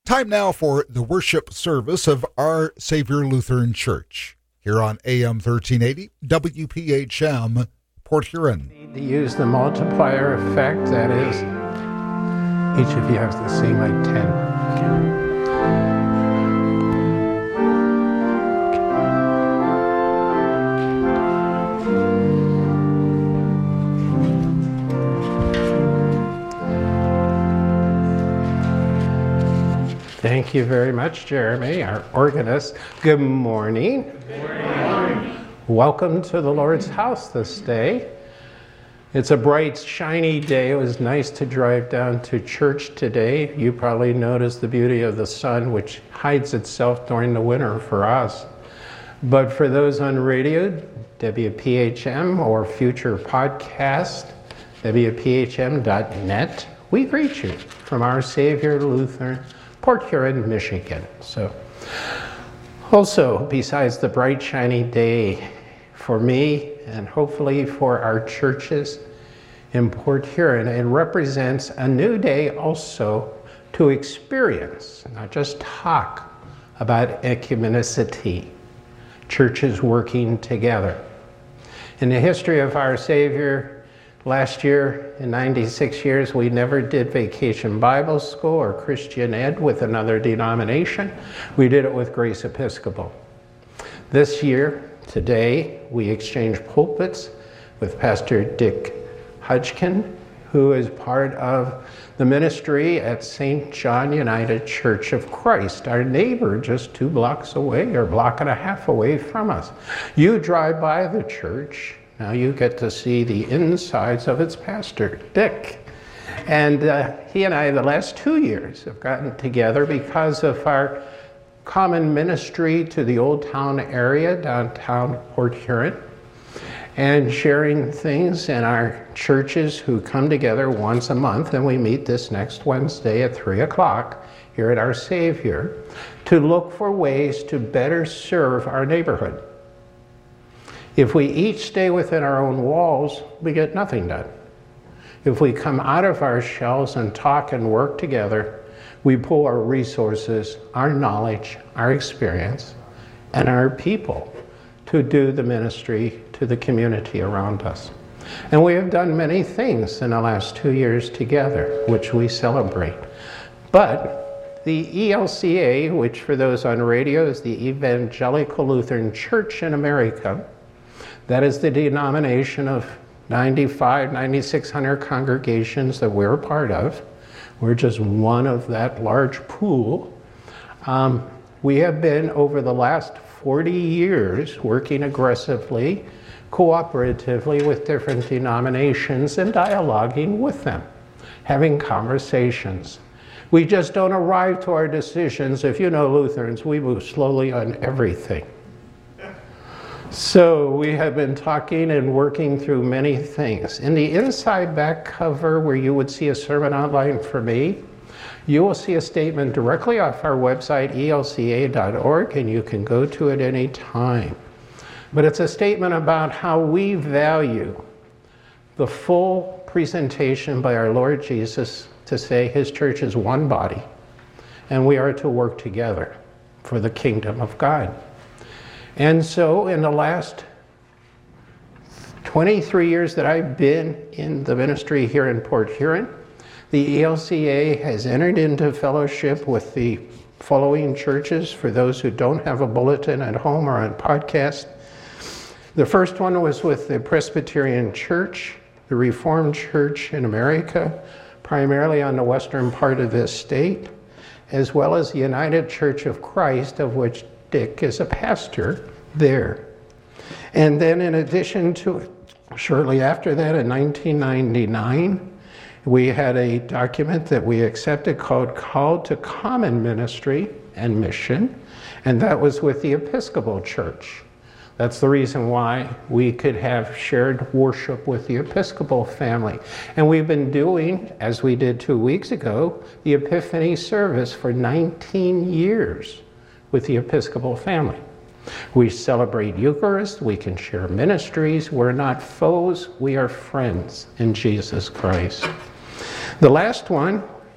Time now for the worship service of Our Savior Lutheran Church here on AM 1380 WPHM Port Huron. Need to use the multiplier effect, that is, each of you has to sing like 10. Thank you very much, Jeremy, our organist. Good morning. Good morning. Welcome to the Lord's house this day. It's a bright, shiny day. It was nice to drive down to church today. You probably noticed the beauty of the sun, which hides itself during the winter for us. But for those on radio, WPHM, or future podcast, WPHM.net, we greet you from Our Savior Lutheran, Port Huron, Michigan. So, also, besides the bright, shiny day for me and hopefully for our churches in Port Huron, it represents a new day also to experience, not just talk about ecumenicity, churches working together. In the history of Our Savior, last year, in 96 years, we never did Vacation Bible School or Christian Ed with another denomination. We did it with Grace Episcopal. This year, today, we exchanged pulpits with Pastor Dick Hudgkin, who is part of the ministry at St. John United Church of Christ, our neighbor just 2 blocks away or block and a half away from us. You drive by the church, now you get to see the insides of its pastor, Dick. And he and I, the last 2 years, have gotten together because of our common ministry to the Old Town area, downtown Port Huron, and sharing things in our churches who come together once a month, and we meet this next Wednesday at 3 o'clock here at Our Savior to look for ways to better serve our neighborhood. If we each stay within our own walls, we get nothing done. If we come out of our shells and talk and work together, we pull our resources, our knowledge, our experience, and our people to do the ministry to the community around us. And we have done many things in the last 2 years together, which we celebrate. But the ELCA, which for those on radio is the Evangelical Lutheran Church in America, that is the denomination of 9,600 congregations that we're a part of. We're just one of that large pool. We have been, over the last 40 years, working aggressively, cooperatively with different denominations and dialoguing with them, having conversations. We just don't arrive to our decisions. If you know Lutherans, we move slowly on everything. So we have been talking and working through many things. In the inside back cover, where you would see a sermon outline for me, you will see a statement directly off our website, elca.org, and you can go to it any time. But it's a statement about how we value the full presentation by our Lord Jesus to say his church is one body, and we are to work together for the kingdom of God. And so in the last 23 years that I've been in the ministry here in Port Huron, the ELCA has entered into fellowship with the following churches for those who don't have a bulletin at home or on podcast. The first one was with the Presbyterian Church, the Reformed Church in America, primarily on the western part of this state, as well as the United Church of Christ, of which Dick is a pastor there. And then in addition to it, shortly after that, in 1999, we had a document that we accepted called Call to Common Ministry and Mission, and that was with the Episcopal Church. That's the reason why we could have shared worship with the Episcopal family. And we've been doing, as we did 2 weeks ago, the Epiphany service for 19 years with the Episcopal family. We celebrate Eucharist, we can share ministries, we're not foes, we are friends in Jesus Christ. The last one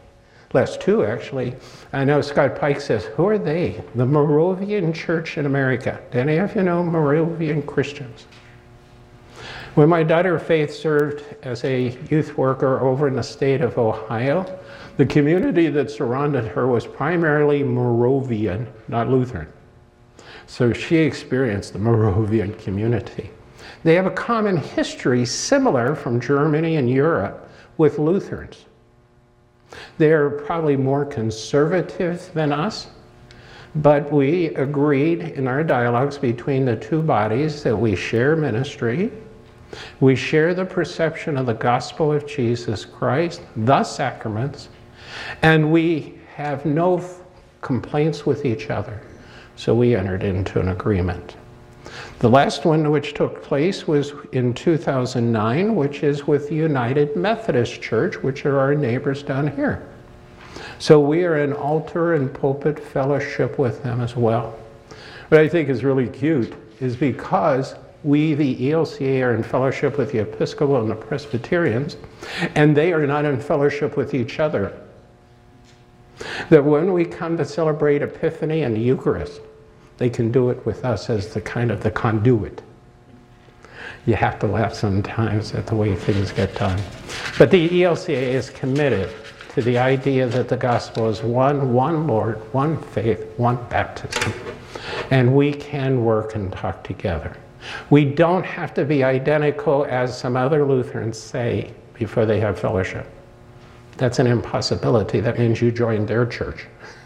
last two actually. I know Scott Pike says, who are they? The Moravian Church in America. Do any of you know Moravian Christians? When my daughter Faith served as a youth worker over in the state of Ohio, the community that surrounded her was primarily Moravian, not Lutheran. So she experienced the Moravian community. They have a common history similar from Germany and Europe with Lutherans. They're probably more conservative than us, but we agreed in our dialogues between the two bodies that we share ministry, we share the perception of the gospel of Jesus Christ, the sacraments, and we have no complaints with each other. So we entered into an agreement. The last one which took place was in 2009, which is with the United Methodist Church, which are our neighbors down here. So we are in altar and pulpit fellowship with them as well. What I think is really cute is because we, the ELCA, are in fellowship with the Episcopal and the Presbyterians, and they are not in fellowship with each other. That when we come to celebrate Epiphany and the Eucharist, they can do it with us as the kind of the conduit. You have to laugh sometimes at the way things get done. But the ELCA is committed to the idea that the gospel is one Lord, one faith, one baptism. And we can work and talk together. We don't have to be identical as some other Lutherans say before they have fellowship. That's an impossibility. That means you join their church.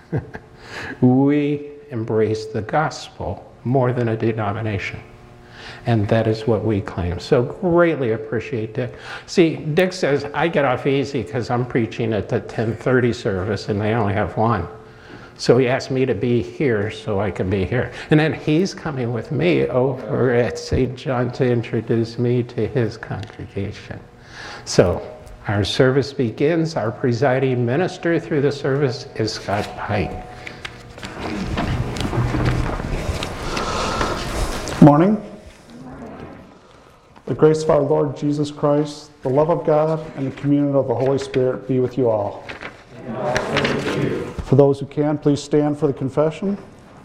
We embrace the gospel more than a denomination. And that is what we claim. So greatly appreciate Dick. See, Dick says, I get off easy because I'm preaching at the 10:30 service and they only have one. So he asked me to be here so I can be here. And then he's coming with me over at St. John to introduce me to his congregation. So our service begins. Our presiding minister through the service is Scott Pike. Morning. The grace of our Lord Jesus Christ, the love of God, and the communion of the Holy Spirit be with you all. And also with you. For those who can, please stand for the confession.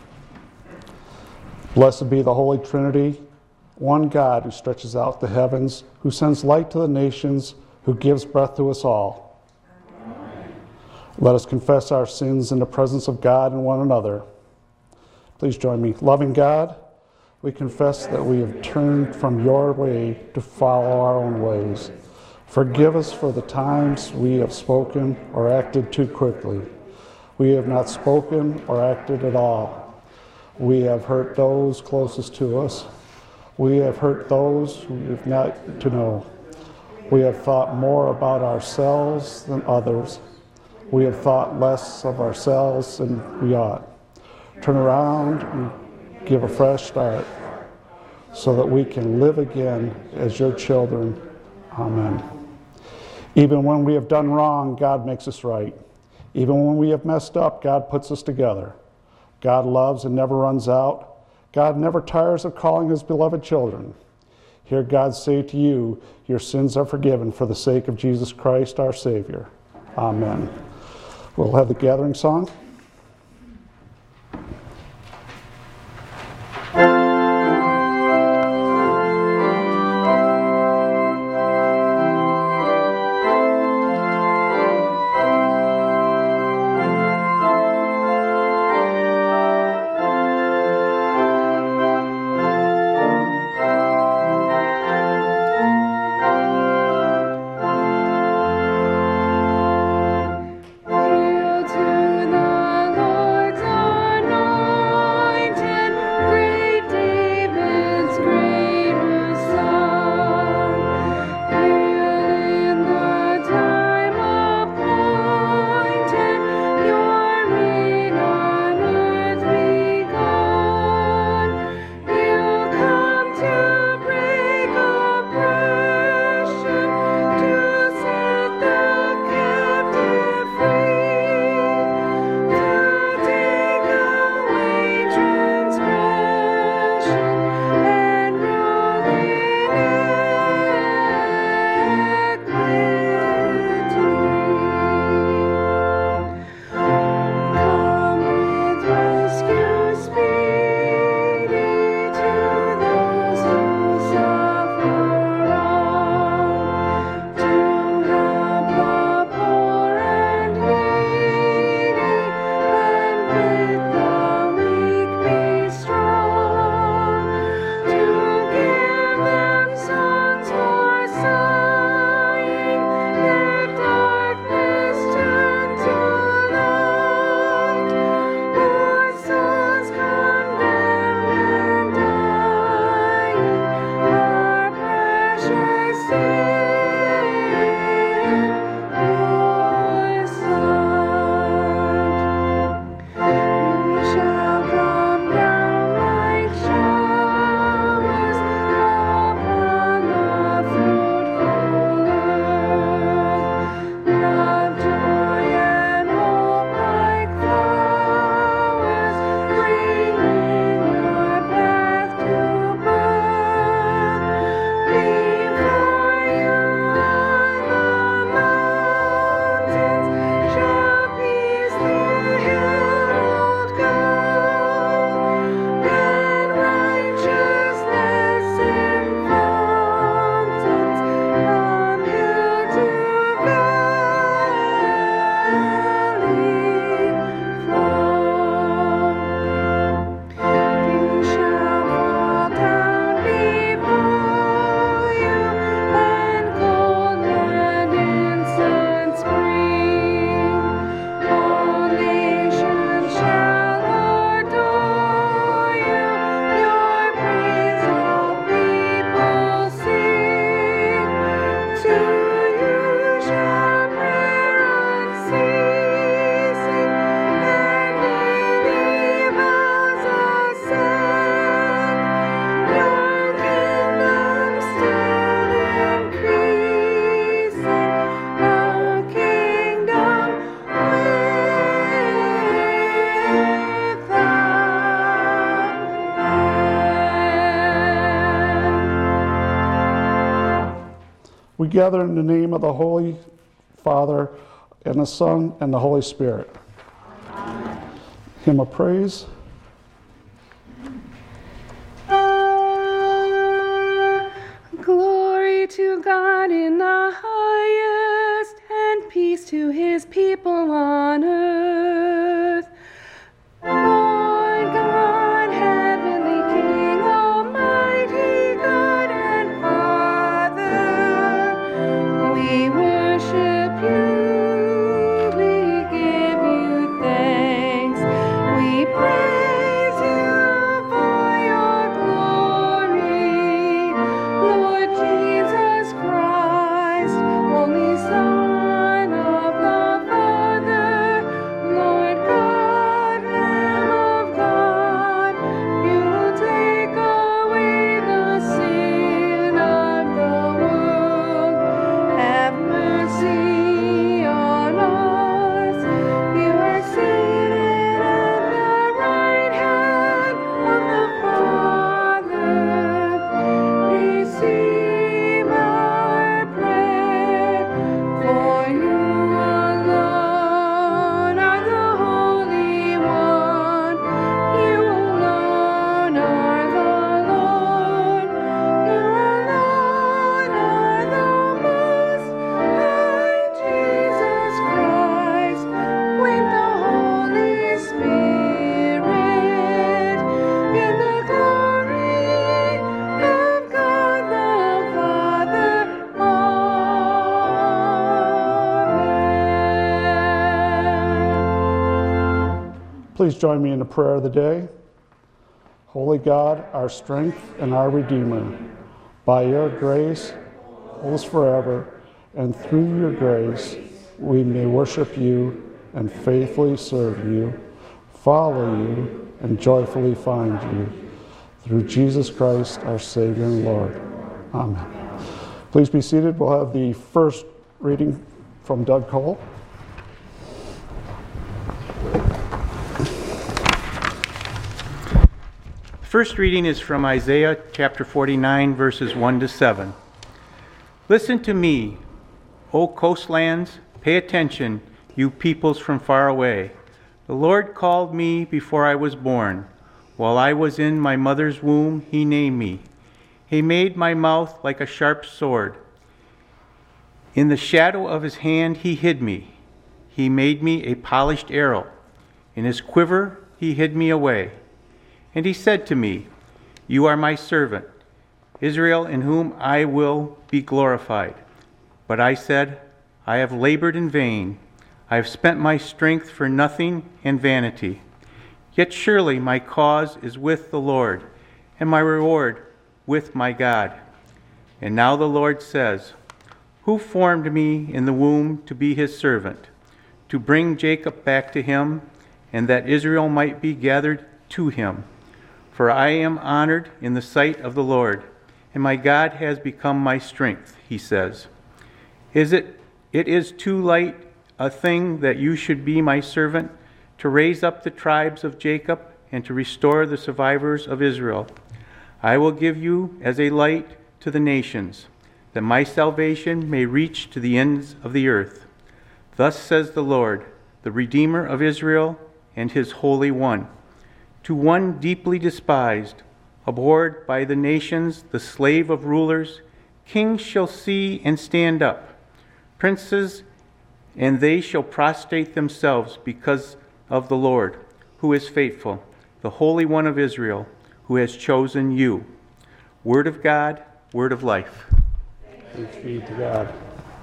Blessed be the Holy Trinity, one God who stretches out the heavens, who sends light to the nations, who gives breath to us all. Amen. Let us confess our sins in the presence of God and one another. Please join me. Loving God, we confess that we have turned from your way to follow our own ways. Forgive us for the times we have spoken or acted too quickly. We have not spoken or acted at all. We have hurt those closest to us. We have hurt those who have not to know. We have thought more about ourselves than others. We have thought less of ourselves than we ought. Turn around and give a fresh start so that we can live again as your children. Amen. Even when we have done wrong, God makes us right. Even when we have messed up, God puts us together. God loves and never runs out. God never tires of calling his beloved children. Hear God say to you, your sins are forgiven for the sake of Jesus Christ, our Savior. Amen. We'll have the gathering song. Hail to the gather in the name of the Holy Father, and the Son, and the Holy Spirit. Amen. Hymn of praise. Glory to God in the highest, and peace to his people on earth. Lord God, heavenly King, almighty God and Father, we worship you, we give you thanks, we praise you for your glory. Lord Jesus Christ, only Son of the Father, Lord God, Lamb of God, you will take away the sin of the world. Have mercy on us. You are seated at the right hand of the Father. Receive our prayer, for you alone are the Holy One. You alone are the Lord. You alone are the Most High, Jesus Christ, with the Holy Spirit, in the glory of God the Father. Amen. Please join me in the prayer of the day. Holy God, our strength and our Redeemer, by your grace, hold us forever, and through your grace, we may worship you and faithfully serve you, follow you, and joyfully find you. Through Jesus Christ, our Savior and Lord. Amen. Please be seated. We'll have the first reading from Doug Cole. First reading is from Isaiah chapter 49, verses 1 to 7. Listen to me, O coastlands, pay attention, you peoples from far away. The Lord called me before I was born. While I was in my mother's womb, he named me. He made my mouth like a sharp sword. In the shadow of his hand he hid me. He made me a polished arrow. In his quiver he hid me away. And he said to me, You are my servant, Israel, in whom I will be glorified. But I said, I have labored in vain. I have spent my strength for nothing and vanity. Yet surely my cause is with the Lord, and my reward with my God. And now the Lord says, Who formed me in the womb to be his servant, to bring Jacob back to him, and that Israel might be gathered to him? For I am honored in the sight of the Lord, and my God has become my strength, he says. It is too light a thing that you should be my servant, to raise up the tribes of Jacob and to restore the survivors of Israel. I will give you as a light to the nations, that my salvation may reach to the ends of the earth. Thus says the Lord, the Redeemer of Israel and his Holy One. To one deeply despised, abhorred by the nations, the slave of rulers, kings shall see and stand up, princes, and they shall prostrate themselves because of the Lord, who is faithful, the Holy One of Israel, who has chosen you. Word of God, word of life. Thanks be to God.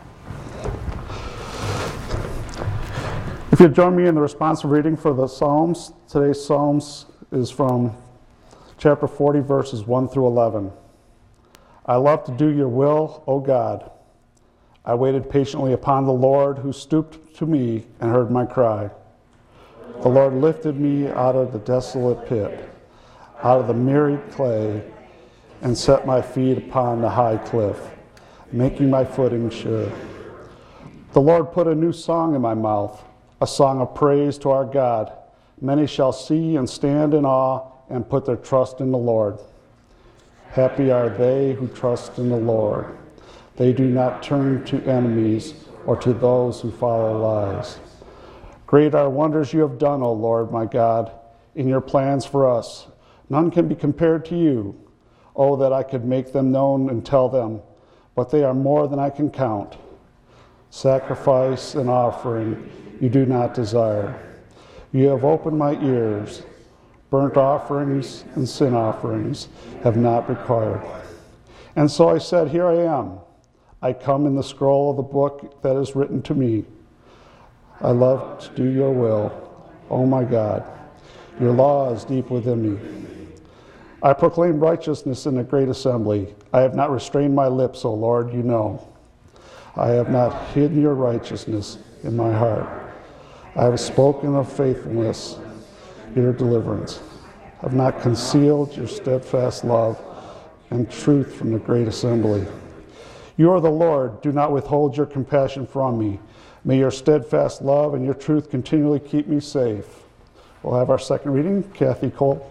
If you'd join me in the responsive reading for the Psalms, today's Psalms is from chapter 40, verses 1 through 11. I love to do your will, O God. I waited patiently upon the Lord, who stooped to me and heard my cry. The Lord lifted me out of the desolate pit, out of the miry clay, and set my feet upon the high cliff, making my footing sure. The Lord put a new song in my mouth, a song of praise to our God. Many shall see and stand in awe and put their trust in the Lord. Happy are they who trust in the Lord. They do not turn to enemies or to those who follow lies. Great are wonders you have done, O Lord my God, in your plans for us. None can be compared to you. Oh, that I could make them known and tell them, but they are more than I can count. Sacrifice and offering you do not desire. You have opened my ears. Burnt offerings and sin offerings have not required. And so I said, here I am. I come in the scroll of the book that is written to me. I love to do your will, oh my God. Your law is deep within me. I proclaim righteousness in the great assembly. I have not restrained my lips, O Lord, you know. I have not hidden your righteousness in my heart. I have spoken of faithfulness, your deliverance. I have not concealed your steadfast love and truth from the great assembly. You are the Lord. Do not withhold your compassion from me. May your steadfast love and your truth continually keep me safe. We'll have our second reading. Kathy Cole.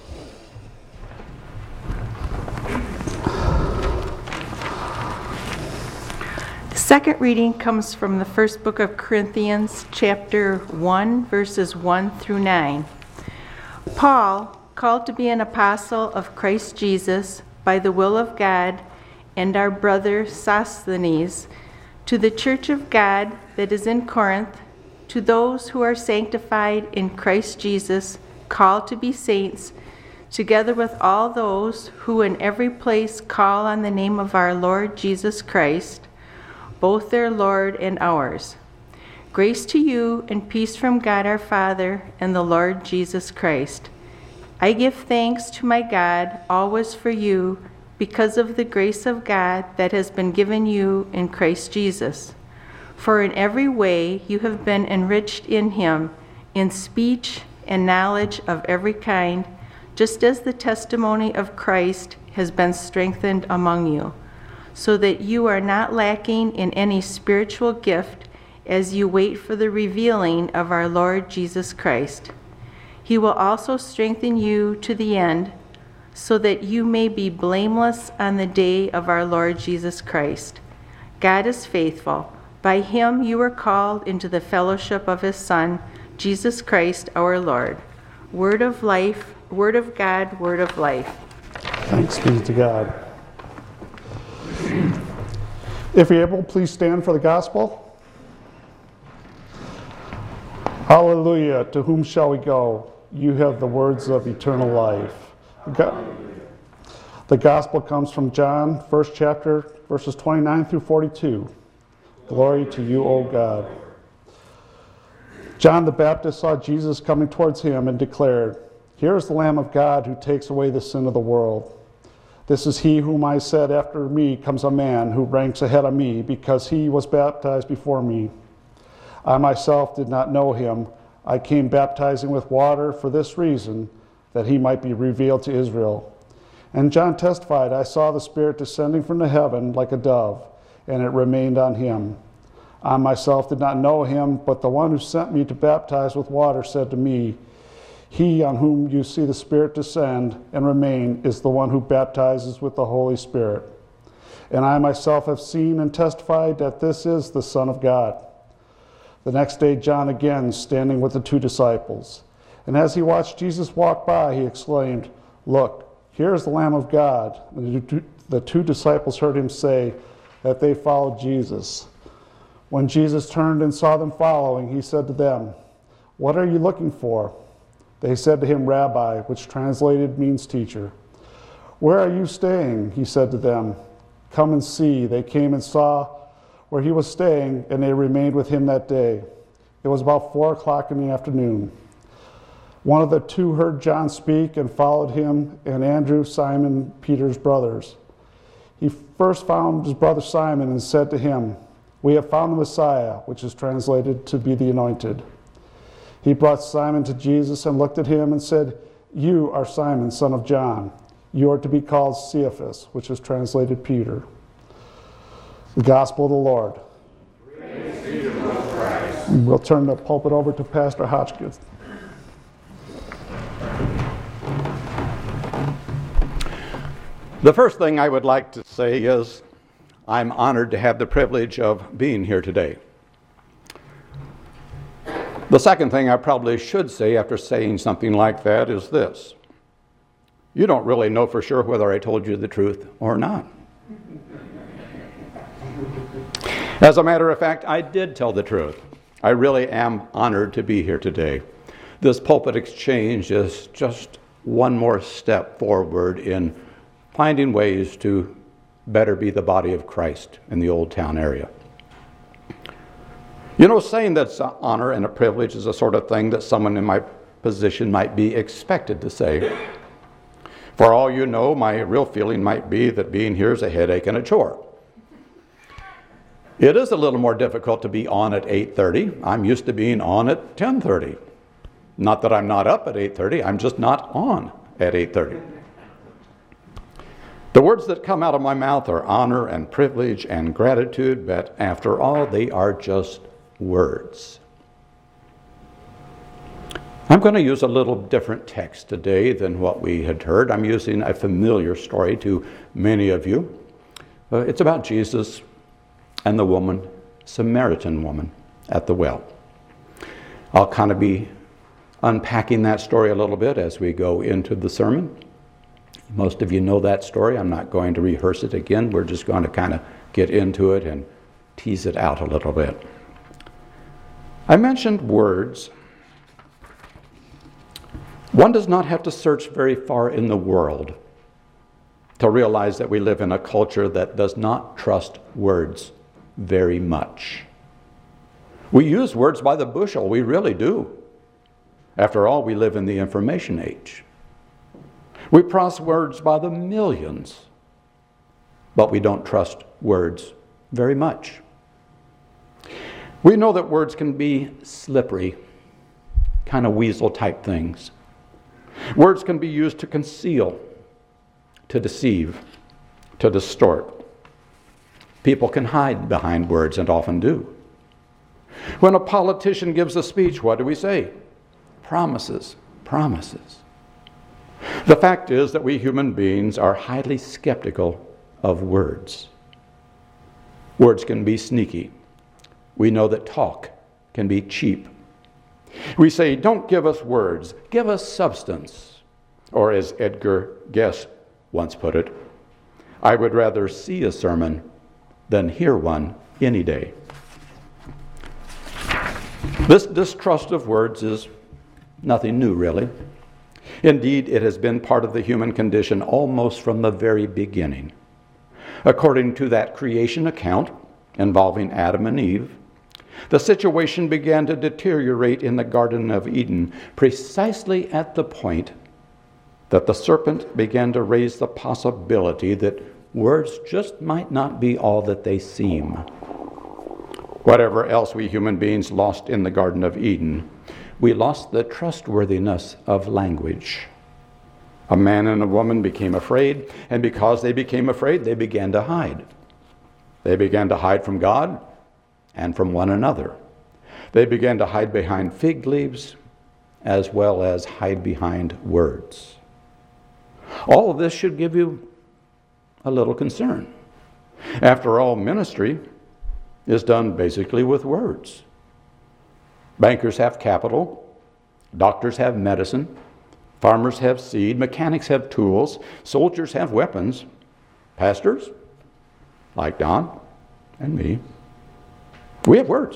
The second reading comes from the first book of Corinthians, chapter 1, verses 1 through 9. Paul, called to be an apostle of Christ Jesus by the will of God, and our brother Sosthenes, to the church of God that is in Corinth, to those who are sanctified in Christ Jesus, called to be saints, together with all those who in every place call on the name of our Lord Jesus Christ, both their Lord and ours. Grace to you and peace from God our Father and the Lord Jesus Christ. I give thanks to my God always for you, because of the grace of God that has been given you in Christ Jesus. For in every way you have been enriched in him, in speech and knowledge of every kind, just as the testimony of Christ has been strengthened among you, so that you are not lacking in any spiritual gift as you wait for the revealing of our Lord Jesus Christ. He will also strengthen you to the end, so that you may be blameless on the day of our Lord Jesus Christ. God is faithful. By him you were called into the fellowship of his Son, Jesus Christ our Lord. Word of life, word of God, word of life. Thanks be to God. If you're able, please stand for the gospel. Hallelujah. To whom shall we go? You have the words of eternal life. The gospel comes from John, first chapter, verses 29 through 42. Glory to you, O God. John the Baptist saw Jesus coming towards him and declared, "Here is the Lamb of God who takes away the sin of the world. This is he whom I said, after me comes a man who ranks ahead of me, because he was baptized before me. I myself did not know him. I came baptizing with water for this reason, that he might be revealed to Israel." And John testified, "I saw the Spirit descending from the heaven like a dove, and it remained on him. I myself did not know him, but the one who sent me to baptize with water said to me, 'He on whom you see the Spirit descend and remain is the one who baptizes with the Holy Spirit.' And I myself have seen and testified that this is the Son of God." The next day John again, standing with the two disciples. And as he watched Jesus walk by, he exclaimed, "Look, here is the Lamb of God." And the two disciples heard him say that they followed Jesus. When Jesus turned and saw them following, he said to them, "What are you looking for?" They said to him, "Rabbi," which translated means teacher. "Where are you staying?" He said to them. "Come and see." They came and saw where he was staying, and they remained with him that day. It was about 4:00 in the afternoon. One of the two heard John speak and followed him, and Andrew, Simon Peter's brothers. He first found his brother Simon and said to him, "We have found the Messiah," which is translated to be the anointed. He brought Simon to Jesus and looked at him and said, "You are Simon, son of John. You are to be called Cephas," which is translated Peter. The Gospel of the Lord. Praise be to Christ. We'll turn the pulpit over to Pastor Hotchkiss. The first thing I would like to say is I'm honored to have the privilege of being here today. The second thing I probably should say after saying something like that is this. You don't really know for sure whether I told you the truth or not. As a matter of fact, I did tell the truth. I really am honored to be here today. This pulpit exchange is just one more step forward in finding ways to better be the body of Christ in the Old Town area. You know, saying that's an honor and a privilege is the sort of thing that someone in my position might be expected to say. For all you know, my real feeling might be that being here is a headache and a chore. It is a little more difficult to be on at 8:30. I'm used to being on at 10:30. Not that I'm not up at 8:30, I'm just not on at 8:30. The words that come out of my mouth are honor and privilege and gratitude, but after all, they are just words. I'm going to use a little different text today than what we had heard. I'm using a familiar story to many of you. It's about Jesus and the woman, Samaritan woman at the well. I'll kind of be unpacking that story a little bit as we go into the sermon. Most of you know that story. I'm not going to rehearse it again. We're just going to kind of get into it and tease it out a little bit. I mentioned words. One does not have to search very far in the world to realize that we live in a culture that does not trust words very much. We use words by the bushel, we really do. After all, we live in the information age. We process words by the millions, but we don't trust words very much. We know that words can be slippery, kind of weasel type things. Words can be used to conceal, to deceive, to distort. People can hide behind words and often do. When a politician gives a speech, what do we say? Promises, promises. The fact is that we human beings are highly skeptical of words. Words can be sneaky. We know that talk can be cheap. We say, don't give us words, give us substance. Or as Edgar Guess once put it, I would rather see a sermon than hear one any day. This distrust of words is nothing new, really. Indeed, it has been part of the human condition almost from the very beginning. According to that creation account involving Adam and Eve, the situation began to deteriorate in the Garden of Eden precisely at the point that the serpent began to raise the possibility that words just might not be all that they seem. Whatever else we human beings lost in the Garden of Eden, we lost the trustworthiness of language. A man and a woman became afraid, and because they became afraid, they began to hide. They began to hide from God and from one another. They began to hide behind fig leaves as well as hide behind words. All of this should give you a little concern. After all, ministry is done basically with words. Bankers have capital, doctors have medicine, farmers have seed, mechanics have tools, soldiers have weapons, pastors, like Don and me, we have words.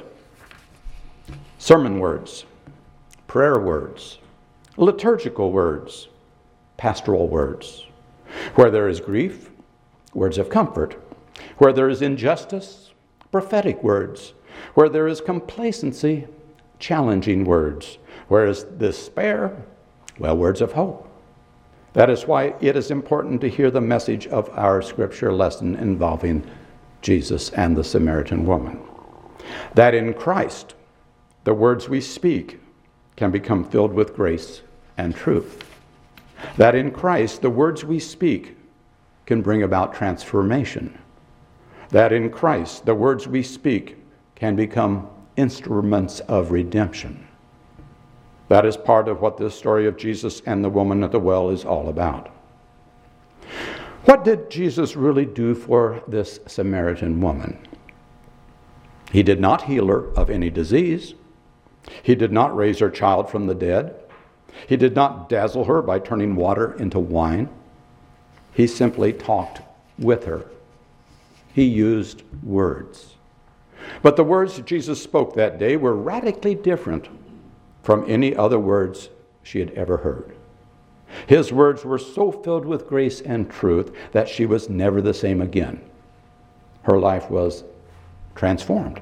Sermon words, prayer words, liturgical words, pastoral words. Where there is grief, words of comfort. Where there is injustice, prophetic words. Where there is complacency, challenging words. Where there is despair, well, words of hope. That is why it is important to hear the message of our scripture lesson involving Jesus and the Samaritan woman. That in Christ, the words we speak can become filled with grace and truth. That in Christ, the words we speak can bring about transformation. That in Christ, the words we speak can become instruments of redemption. That is part of what this story of Jesus and the woman at the well is all about. What did Jesus really do for this Samaritan woman? He did not heal her of any disease. He did not raise her child from the dead. He did not dazzle her by turning water into wine. He simply talked with her. He used words. But the words Jesus spoke that day were radically different from any other words she had ever heard. His words were so filled with grace and truth that she was never the same again. Her life was transformed.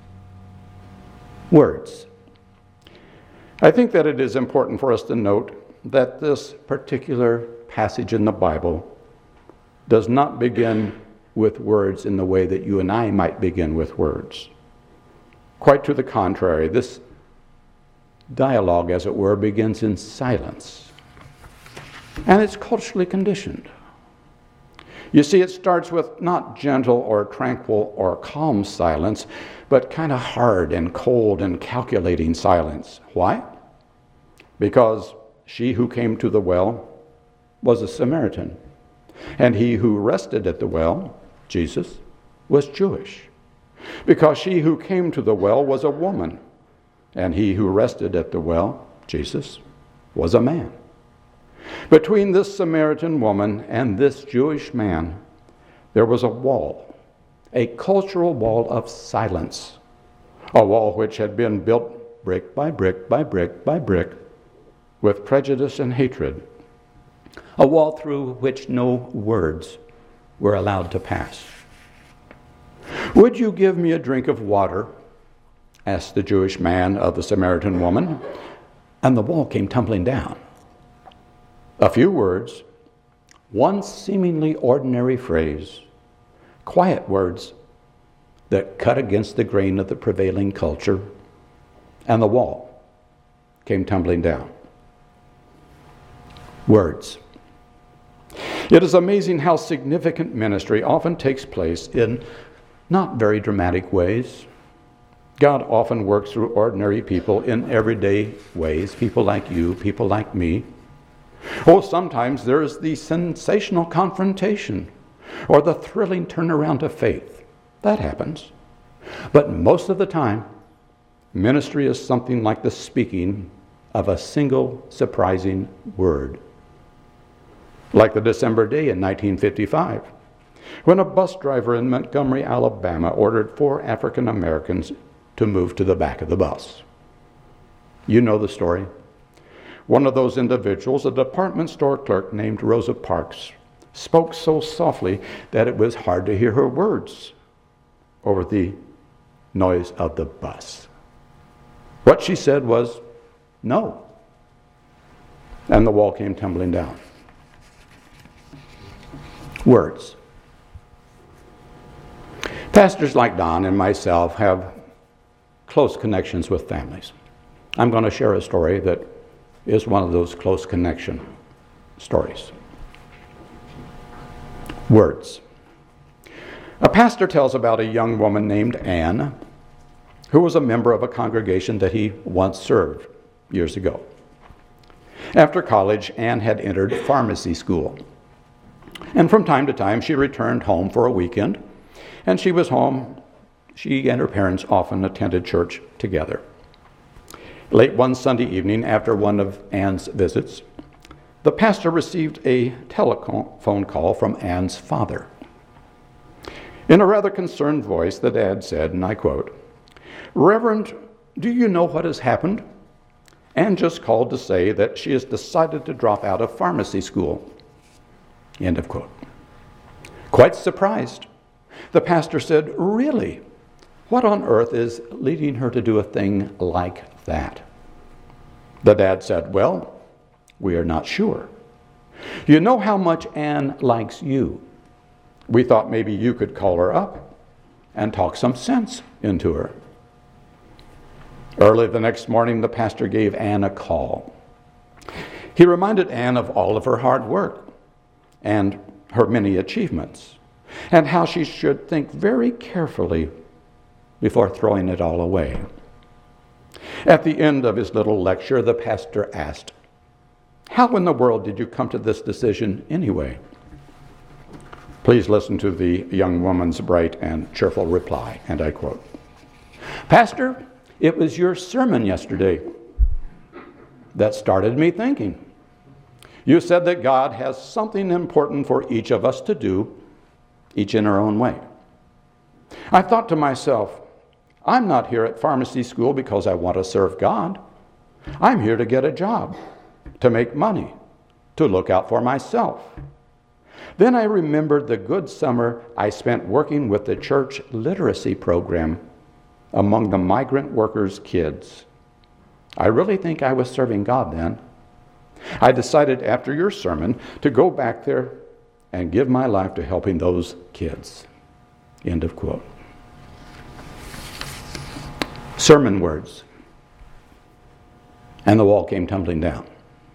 Words. I think that it is important for us to note that this particular passage in the Bible does not begin with words in the way that you and I might begin with words. Quite to the contrary, this dialogue, as it were, begins in silence. And it's culturally conditioned. You see, it starts with not gentle or tranquil or calm silence, but kind of hard and cold and calculating silence. Why? Because she who came to the well was a Samaritan, and he who rested at the well, Jesus, was Jewish. Because she who came to the well was a woman, and he who rested at the well, Jesus, was a man. Between this Samaritan woman and this Jewish man, there was a wall, a cultural wall of silence, a wall which had been built brick by brick by brick by brick with prejudice and hatred, a wall through which no words were allowed to pass. "Would you give me a drink of water?" asked the Jewish man of the Samaritan woman, and the wall came tumbling down. A few words, one seemingly ordinary phrase, quiet words that cut against the grain of the prevailing culture, and the wall came tumbling down. Words. It is amazing how significant ministry often takes place in not very dramatic ways. God often works through ordinary people in everyday ways, people like you, people like me. Oh, sometimes there is the sensational confrontation or the thrilling turnaround of faith. That happens. But most of the time, ministry is something like the speaking of a single surprising word. Like the December day in 1955, when a bus driver in Montgomery, Alabama ordered 4 African Americans to move to the back of the bus. You know the story. One of those individuals, a department store clerk named Rosa Parks, spoke so softly that it was hard to hear her words over the noise of the bus. What she said was, "No." And the wall came tumbling down. Words. Pastors like Don and myself have close connections with families. I'm going to share a story that is one of those close connection stories. Words. A pastor tells about a young woman named Anne, who was a member of a congregation that he once served years ago. After college, Anne had entered pharmacy school. And from time to time, she returned home for a weekend. And she was home. She and her parents often attended church together. Late one Sunday evening, after one of Anne's visits, the pastor received a telephone call from Anne's father. In a rather concerned voice, the dad said, and I quote, "Reverend, do you know what has happened? Anne just called to say that she has decided to drop out of pharmacy school." End of quote. Quite surprised, the pastor said, "Really? What on earth is leading her to do a thing like that?" The dad said, "Well, we are not sure. You know how much Anne likes you. We thought maybe you could call her up and talk some sense into her." Early the next morning, the pastor gave Anne a call. He reminded Anne of all of her hard work and her many achievements, and how she should think very carefully before throwing it all away. At the end of his little lecture, the pastor asked, "How in the world did you come to this decision anyway?" Please listen to the young woman's bright and cheerful reply, and I quote, "Pastor, it was your sermon yesterday that started me thinking. You said that God has something important for each of us to do, each in our own way. I thought to myself, I'm not here at pharmacy school because I want to serve God. I'm here to get a job, to make money, to look out for myself. Then I remembered the good summer I spent working with the church literacy program among the migrant workers' kids. I really think I was serving God then. I decided after your sermon to go back there and give my life to helping those kids." End of quote. Sermon words. And the wall came tumbling down.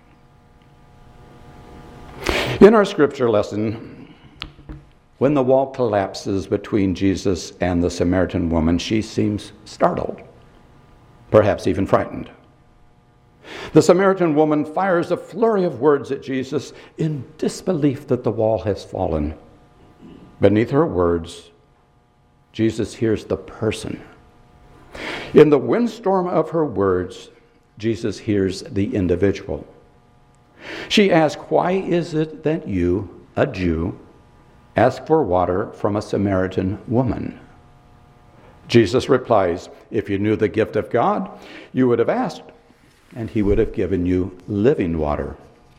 In our scripture lesson, when the wall collapses between Jesus and the Samaritan woman, she seems startled, perhaps even frightened. The Samaritan woman fires a flurry of words at Jesus in disbelief that the wall has fallen. Beneath her words, Jesus hears the person. In the windstorm of her words, Jesus hears the individual. She asks, "Why is it that you, a Jew, ask for water from a Samaritan woman?" Jesus replies, "If you knew the gift of God, you would have asked, and he would have given you living water."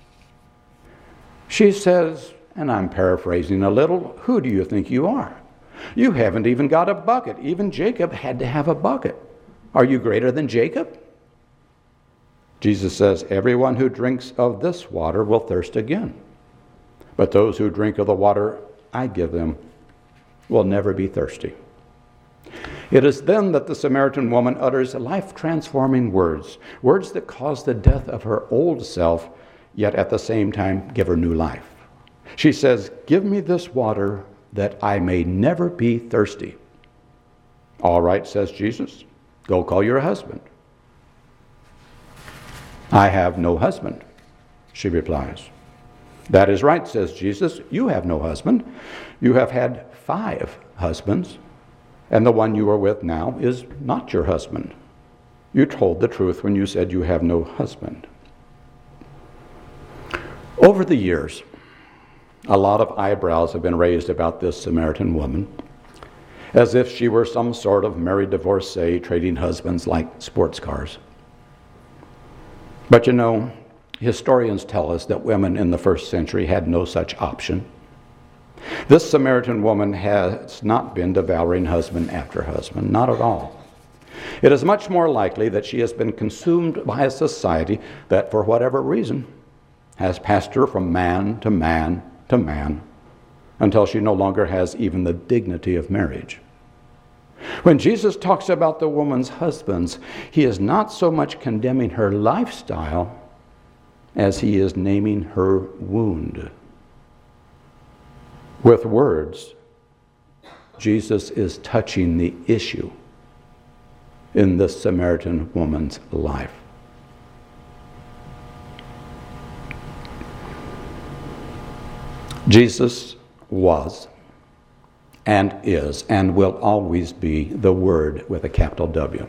She says, and I'm paraphrasing a little, "Who do you think you are? You haven't even got a bucket. Even Jacob had to have a bucket. Are you greater than Jacob?" Jesus says, "Everyone who drinks of this water will thirst again. But those who drink of the water I give them will never be thirsty." It is then that the Samaritan woman utters life-transforming words, words that cause the death of her old self, yet at the same time give her new life. She says, "Give me this water that I may never be thirsty." "All right," says Jesus, "go call your husband." "I have no husband," she replies. "That is right," says Jesus, "you have no husband. You have had 5 husbands, and the one you are with now is not your husband. You told the truth when you said you have no husband." Over the years, a lot of eyebrows have been raised about this Samaritan woman, as if she were some sort of married divorcee trading husbands like sports cars. But you know, historians tell us that women in the first century had no such option. This Samaritan woman has not been devouring husband after husband, not at all. It is much more likely that she has been consumed by a society that, for whatever reason, has passed her from man to man to man until she no longer has even the dignity of marriage. When Jesus talks about the woman's husbands, he is not so much condemning her lifestyle as he is naming her wound. With words, Jesus is touching the issue in this Samaritan woman's life. Jesus was and is and will always be the Word with a capital W.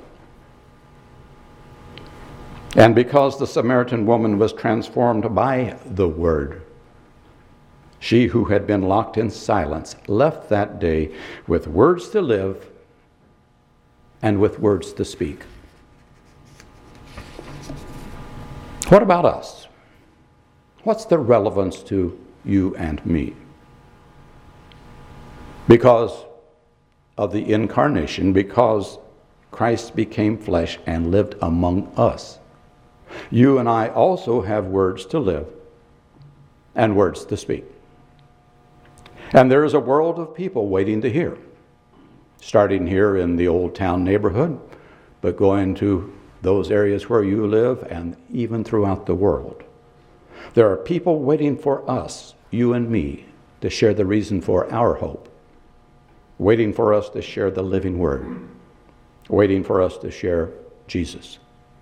And because the Samaritan woman was transformed by the Word, she who had been locked in silence left that day with words to live and with words to speak. What about us? What's the relevance to you and me? Because of the incarnation, because Christ became flesh and lived among us, you and I also have words to live and words to speak. And there is a world of people waiting to hear, starting here in the Old Town neighborhood, but going to those areas where you live and even throughout the world. There are people waiting for us, you and me, to share the reason for our hope, waiting for us to share the living Word, waiting for us to share Jesus.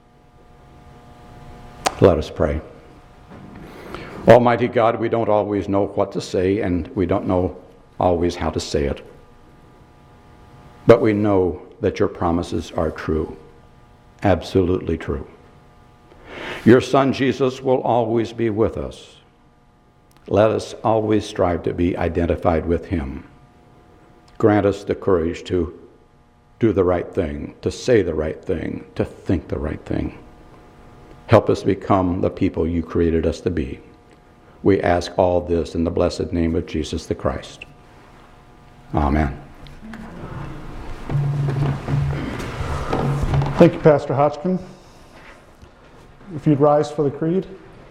Let us pray. Almighty God, we don't always know what to say, and we don't know always how to say it. But we know that your promises are true, absolutely true. Your Son Jesus will always be with us. Let us always strive to be identified with him. Grant us the courage to do the right thing, to say the right thing, to think the right thing. Help us become the people you created us to be. We ask all this in the blessed name of Jesus the Christ. Amen. Thank you, Pastor Hotchkin. If you'd rise for the creed.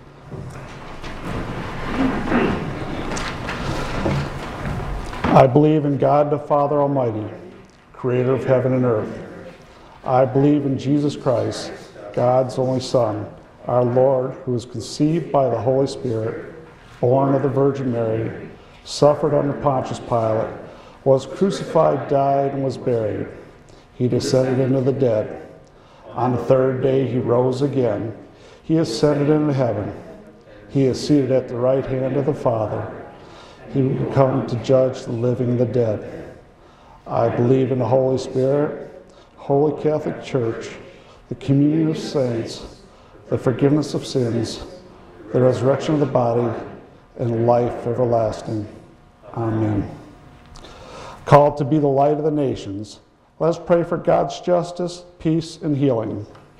I believe in God the Father Almighty, creator of heaven and earth. I believe in Jesus Christ, God's only Son, our Lord, who was conceived by the Holy Spirit, born of the Virgin Mary, suffered under Pontius Pilate, was crucified, died, and was buried. He descended into the dead. On the third day he rose again. He ascended into heaven. He is seated at the right hand of the Father. He will come to judge the living and the dead. I believe in the Holy Spirit, Holy Catholic Church, the communion of saints, the forgiveness of sins, the resurrection of the body, and life everlasting. Amen. Called to be the light of the nations, let us pray for God's justice, peace, and healing.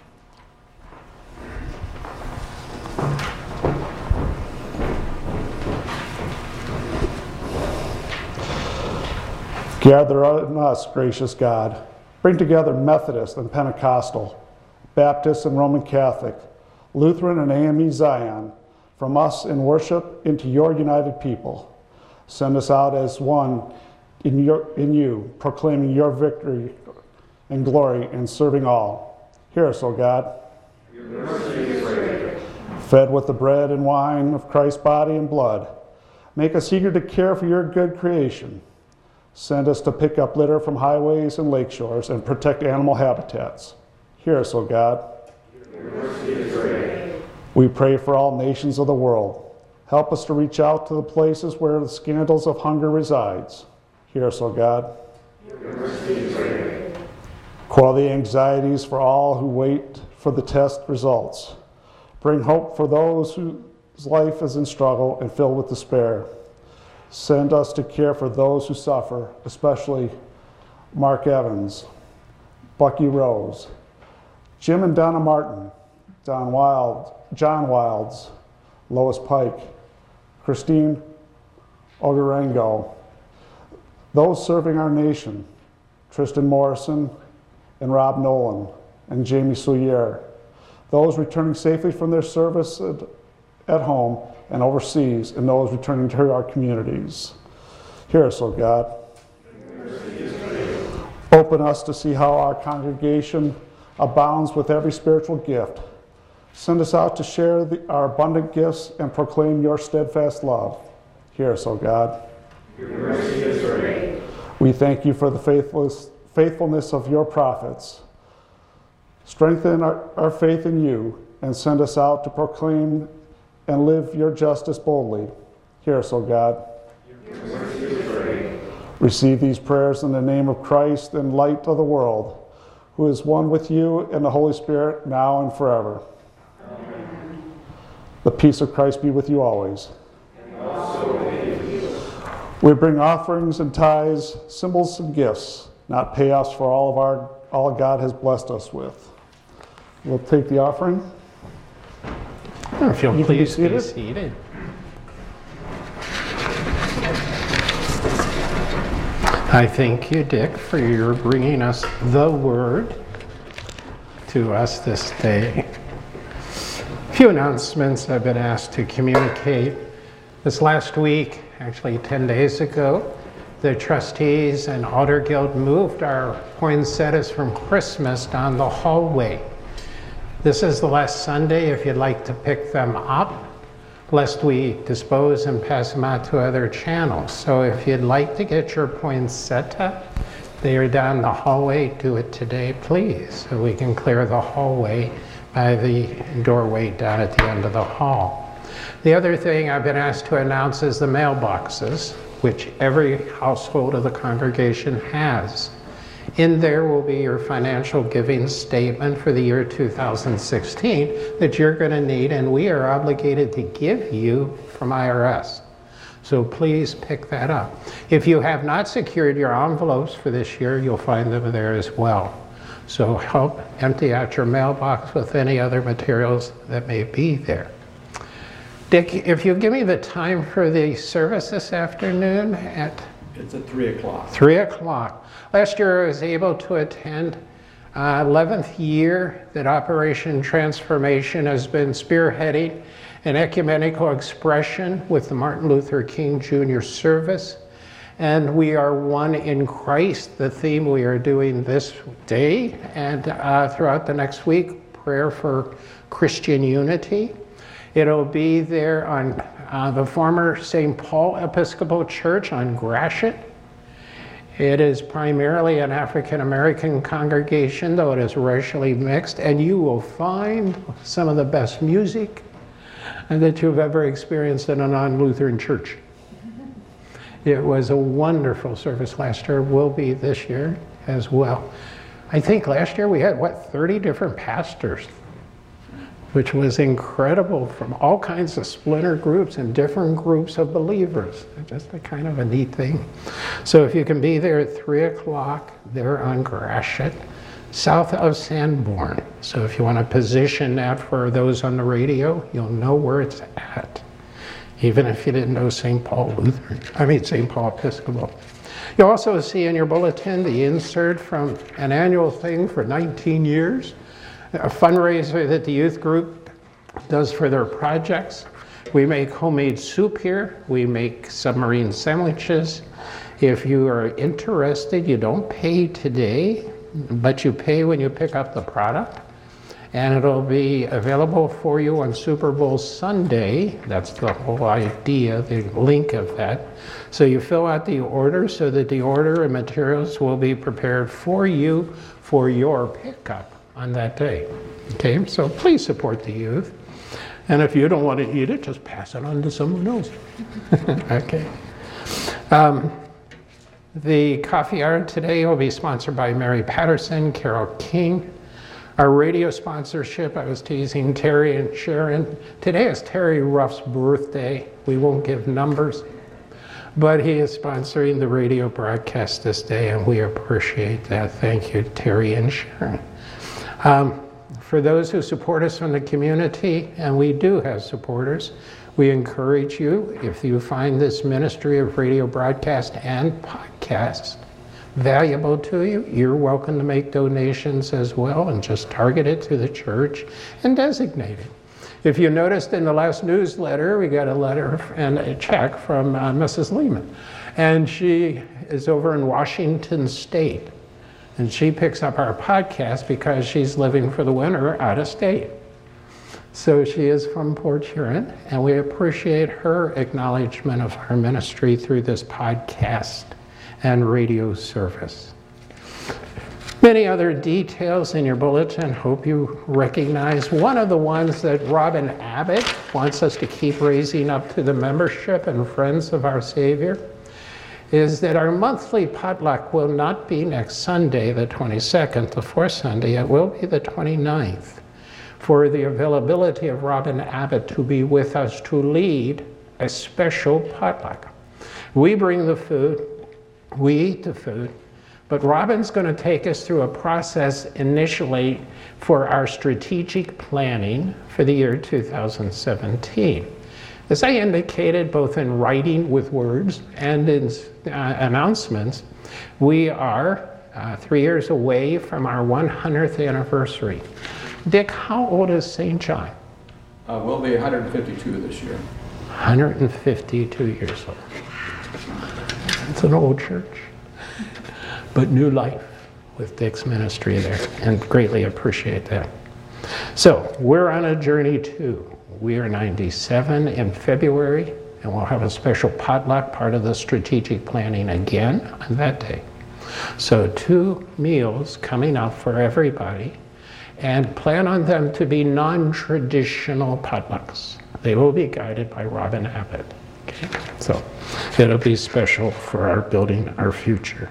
Gather in us, gracious God. Bring together Methodist and Pentecostal, Baptist and Roman Catholic, Lutheran and AME Zion, from us in worship into your united people. Send us out as one in you, proclaiming your victory and glory and serving all. Hear us, O God. Your mercy is great. Fed with the bread and wine of Christ's body and blood, make us eager to care for your good creation. Send us to pick up litter from highways and lake shores and protect animal habitats. Hear us, O God. Your mercy is great. We pray for all nations of the world. Help us to reach out to the places where the scandals of hunger resides. Hear us, O God. Your mercy is great. Quell the anxieties for all who wait for the test results. Bring hope for those whose life is in struggle and filled with despair. Send us to care for those who suffer, especially Mark Evans, Bucky Rose, Jim and Donna Martin, John Wilds, Lois Pike, Christine Ogarango, those serving our nation, Tristan Morrison and Rob Nolan and Jamie Soulier, those returning safely from their service at home and overseas, and those returning to our communities. Hear us, O God. Open us to see how our congregation abounds with every spiritual gift. Send us out to share our abundant gifts and proclaim your steadfast love. Hear us, O God. Your mercy is great. We thank you for the faithfulness of your prophets. Strengthen our faith in you and send us out to proclaim and live your justice boldly. Hear us, O God. Your mercy is great. Receive these prayers in the name of Christ and light of the world, who is one with you and the Holy Spirit, now and forever. Amen. The peace of Christ be with you always. And also with you. We bring offerings and tithes, symbols and gifts, not payoffs for all God has blessed us with. We'll take the offering. If you'll You can be please be seated. seated. I thank you, Dick, for your bringing us the word to us this day. A few announcements I've been asked to communicate. This last week, actually 10 days ago, the trustees and Alder Guild moved our poinsettias from Christmas down the hallway. This is the last Sunday if you'd like to pick them up, lest we dispose and pass them out to other channels. So if you'd like to get your poinsettia, they are down the hallway. Do it today, please, so we can clear the hallway by the doorway down at the end of the hall. The other thing I've been asked to announce is the mailboxes. which every household of the congregation has. In there will be your financial giving statement for the year 2016 that you're going to need, and we are obligated to give you from IRS. So please pick that up. If you have not secured your envelopes for this year, you'll find them there as well. So help empty out your mailbox with any other materials that may be there. Dick, if you give me the time for the service this afternoon It's at 3 o'clock. 3 o'clock. Last year I was able to attend 11th year that Operation Transformation has been spearheading an ecumenical expression with the Martin Luther King Jr. service. And we are one in Christ, the theme we are doing this day and throughout the next week, prayer for Christian unity. It'll be there on the former St. Paul Episcopal Church on Gratiot. It is primarily an African-American congregation, though it is racially mixed, and you will find some of the best music that you've ever experienced in a non-Lutheran church. It was a wonderful service last year, will be this year as well. I think last year we had, 30 different pastors, which was incredible, from all kinds of splinter groups and different groups of believers. Just a kind of a neat thing. So if you can be there at 3 o'clock, there on Gratiot, south of Sanborn. So if you want to position that for those on the radio, you'll know where it's at, even if you didn't know St. Paul Episcopal. You'll also see in your bulletin the insert from an annual thing for 19 years, a fundraiser that the youth group does for their projects. We make homemade soup here. We make submarine sandwiches. If you are interested, you don't pay today, but you pay when you pick up the product. And it'll be available for you on Super Bowl Sunday. That's the whole idea, the link of that. So you fill out the order so that the order and materials will be prepared for you for your pickup on that day. Okay, so please support the youth. And if you don't want to eat it, just pass it on to someone else. Okay. The coffee hour today will be sponsored by Mary Patterson, Carol King. Our radio sponsorship, I was teasing Terry and Sharon. Today is Terry Ruff's birthday. We won't give numbers, but he is sponsoring the radio broadcast this day, and we appreciate that. Thank you, Terry and Sharon. For those who support us from the community, and we do have supporters, we encourage you, if you find this ministry of radio broadcast and podcast valuable to you, you're welcome to make donations as well, and just target it to the church and designate it. If you noticed in the last newsletter, we got a letter and a check from Mrs. Lehman, and she is over in Washington State, and she picks up our podcast because she's living for the winter out of state. So she is from Port Huron, and we appreciate her acknowledgement of our ministry through this podcast and radio service. Many other details in your bulletin. Hope you recognize one of the ones that Robin Abbott wants us to keep raising up to the membership and friends of our Savior is that our monthly potluck will not be next Sunday, the 22nd, the fourth Sunday. It will be the 29th, for the availability of Robin Abbott to be with us to lead a special potluck. We bring the food, we eat the food, but Robin's going to take us through a process initially for our strategic planning for the year 2017. As I indicated, both in writing with words and in announcements, we are 3 years away from our 100th anniversary. Dick, how old is St. John? We'll be 152 this year. 152 years old. It's an old church, but new life with Dick's ministry there, and greatly appreciate that. So we're on a journey too. We are 97 in February, and we'll have a special potluck, part of the strategic planning again on that day. So 2 meals coming up for everybody, and plan on them to be non-traditional potlucks. They will be guided by Robin Abbott. Okay? So it'll be special for our building our future.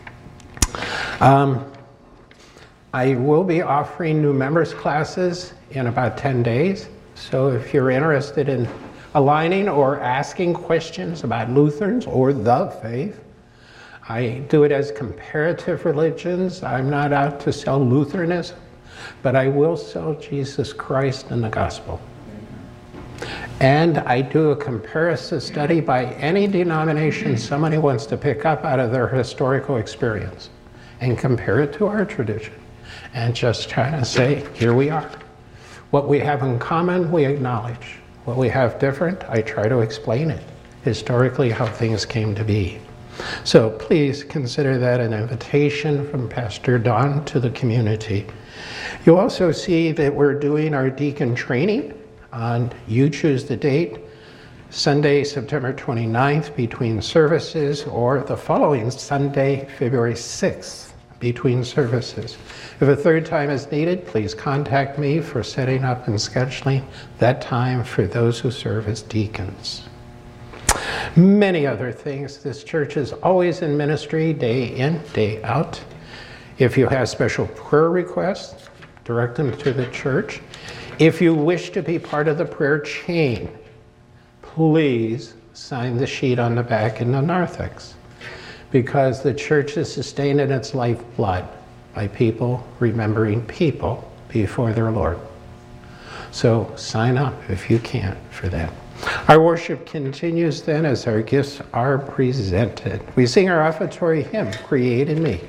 I will be offering new members classes in about 10 days. So if you're interested in aligning or asking questions about Lutherans or the faith, I do it as comparative religions. I'm not out to sell Lutheranism, but I will sell Jesus Christ and the gospel. And I do a comparison study by any denomination somebody wants to pick up out of their historical experience and compare it to our tradition. And just trying to say, here we are. What we have in common, we acknowledge. What we have different, I try to explain it, historically how things came to be. So please consider that an invitation from Pastor Don to the community. You also see that we're doing our deacon training on, you choose the date, Sunday, September 29th between services, or the following Sunday, February 6th between services. If a third time is needed, please contact me for setting up and scheduling that time for those who serve as deacons. Many other things. This church is always in ministry, day in, day out. If you have special prayer requests, direct them to the church. If you wish to be part of the prayer chain, please sign the sheet on the back in the narthex, because the church is sustained in its lifeblood by people remembering people before their Lord. So sign up if you can for that. Our worship continues then as our gifts are presented. We sing our offertory hymn, Create in Me.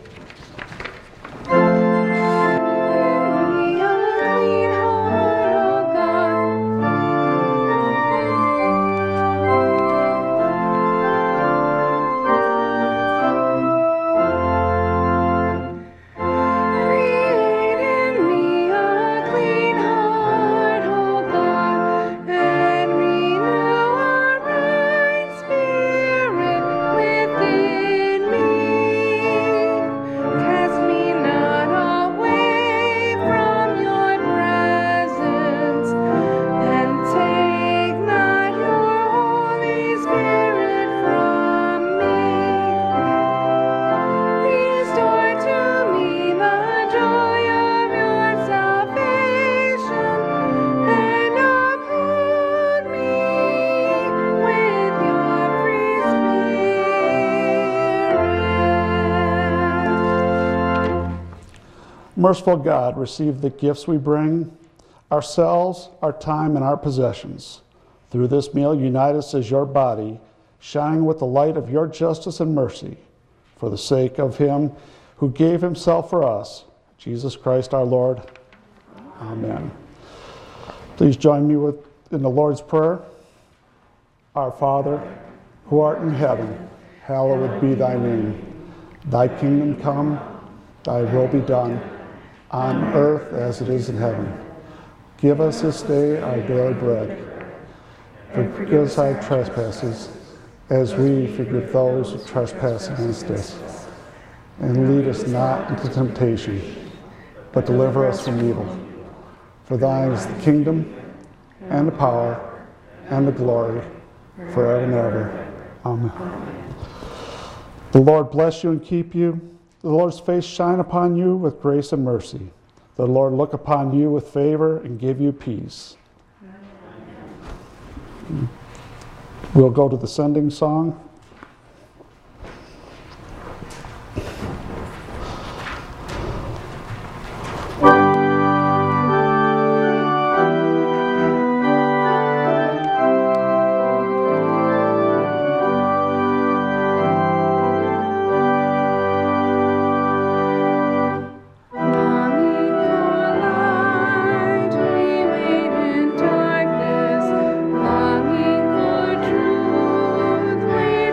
Merciful God, receive the gifts we bring, ourselves, our time, and our possessions. Through this meal, unite us as your body, shining with the light of your justice and mercy, for the sake of him who gave himself for us, Jesus Christ our Lord. Amen. Please join me in the Lord's Prayer. Our Father, who art in heaven, hallowed be thy name. Thy kingdom come, thy will be done, on earth as it is in heaven. Give us this day our daily bread. Forgive us our trespasses, as we forgive those who trespass against us. And lead us not into temptation, but deliver us from evil. For thine is the kingdom, and the power, and the glory, forever and ever. Amen. The Lord bless you and keep you. The Lord's face shine upon you with grace and mercy. The Lord look upon you with favor and give you peace. We'll go to the sending song. Longing for truth,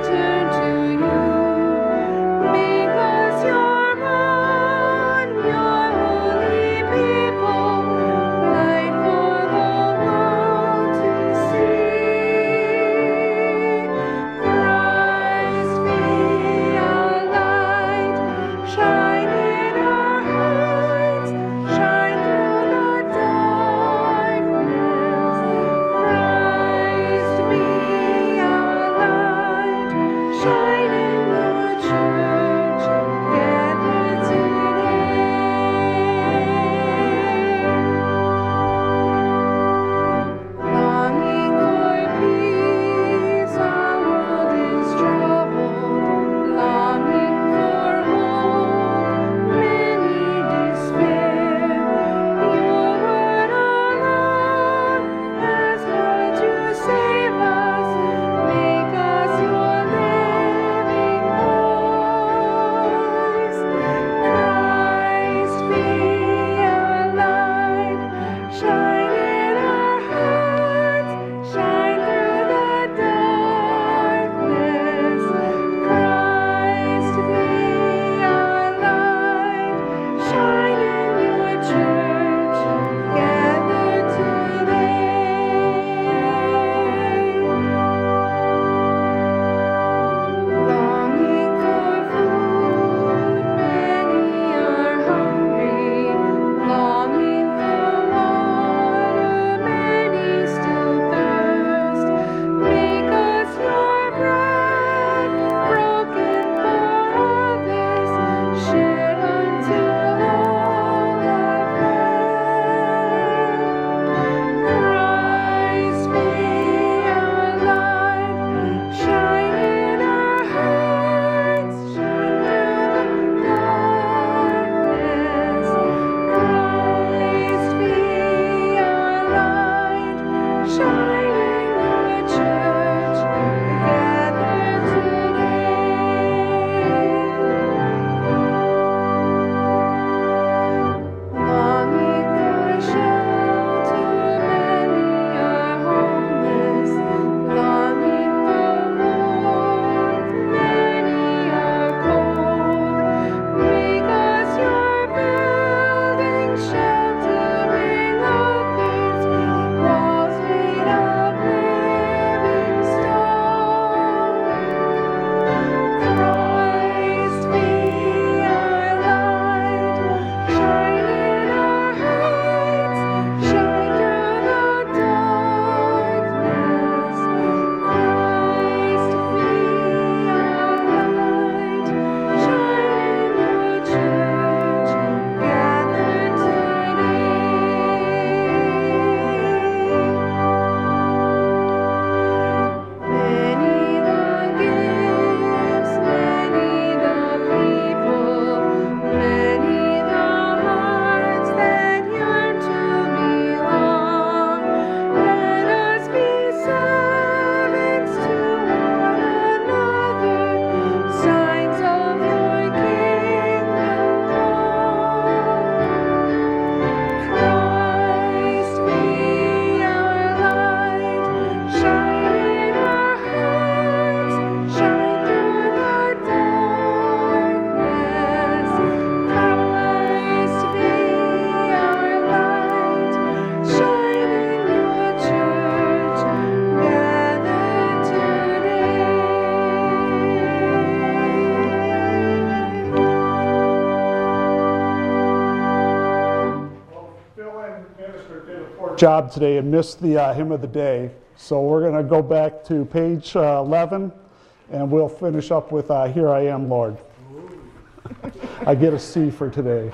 job today and missed the hymn of the day. So we're going to go back to page 11, and we'll finish up with Here I Am, Lord. I get a C for today.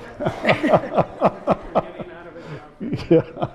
Yeah.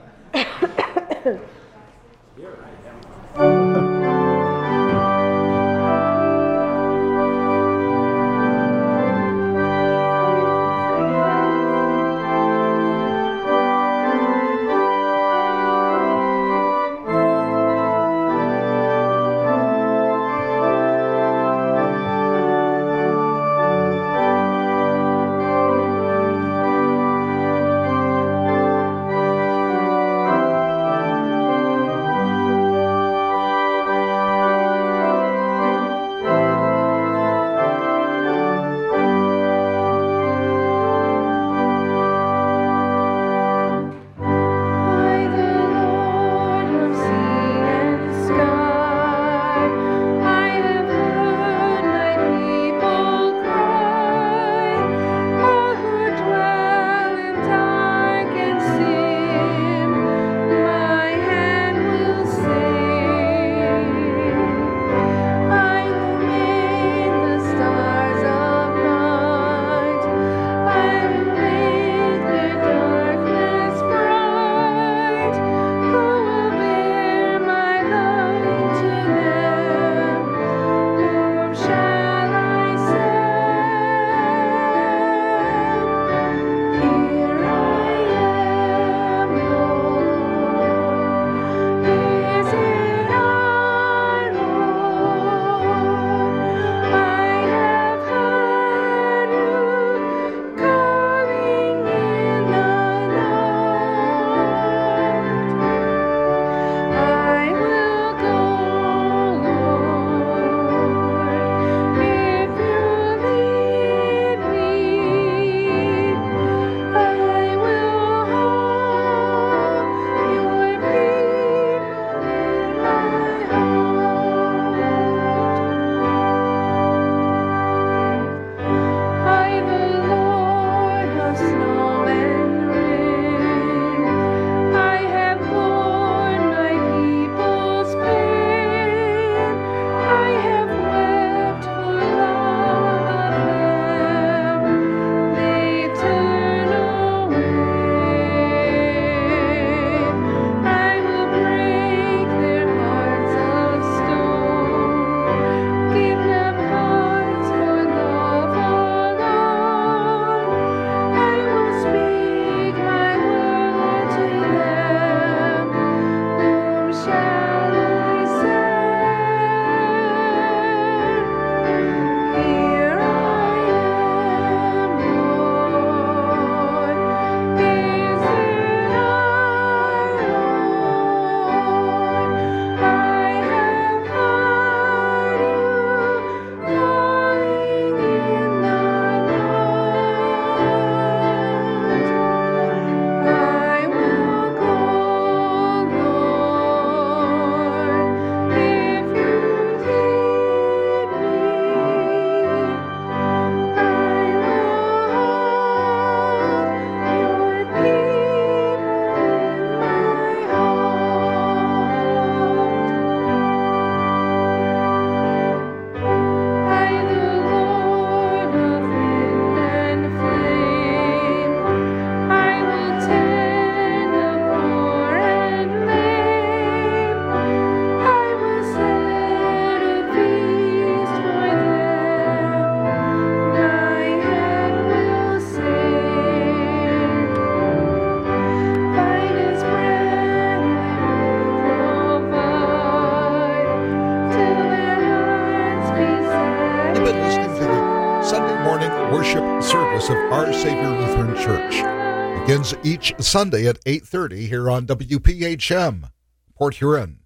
worship service of Our Savior Lutheran Church. Begins each Sunday at 8:30 here on WPHM, Port Huron.